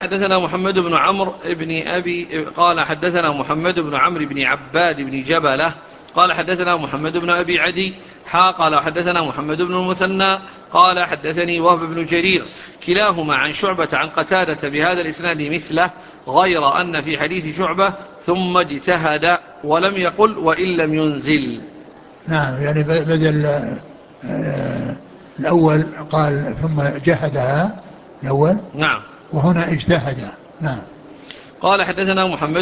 حدثنا محمد بن عمرو بن أبي قال حدثنا محمد بن عمرو بن عباد بن جبلة قال حدثنا محمد بن أبي عدي قال حدثنا محمد بن المثنى قال حدثني وهب بن جرير كلاهما عن شعبة عن قتادة بهذا الإسناد مثله غير أن في حديث شعبة ثم اجتهد ولم يقل وإن لم ينزل. نعم يعني بدل الأول قال ثم جهدها الأول، نعم. وهنا اجتهد. نعم. قال حدثنا محمد